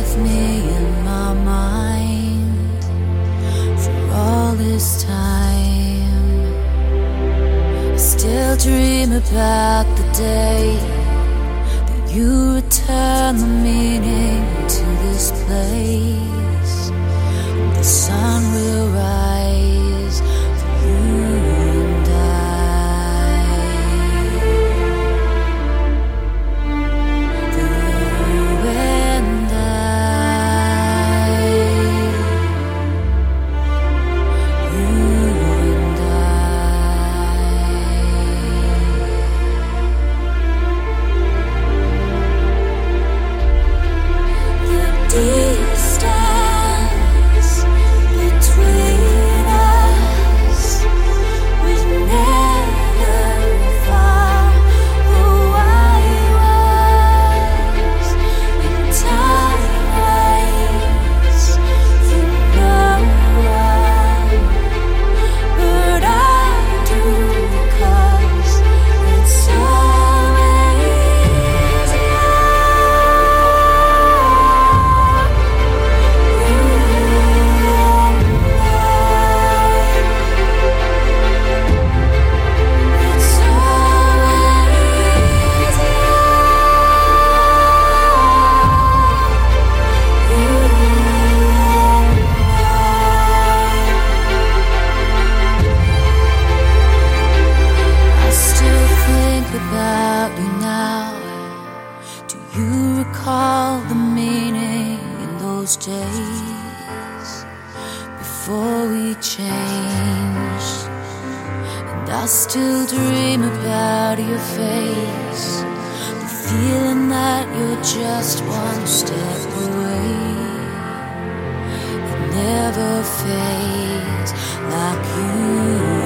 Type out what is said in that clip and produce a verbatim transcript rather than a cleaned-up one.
with me in my mind for all this time. I still dream about the day that you return the meaning to this place. The sun will rise for you and I. For you and I. You and I. The distance between us was never far. Oh, I was in time waits for no one, but I do, 'cause it's always you. About you now. Do you recall the meaning in those days before we changed? And I still dream about your face, the feeling that you're just one step away. It never fades like you.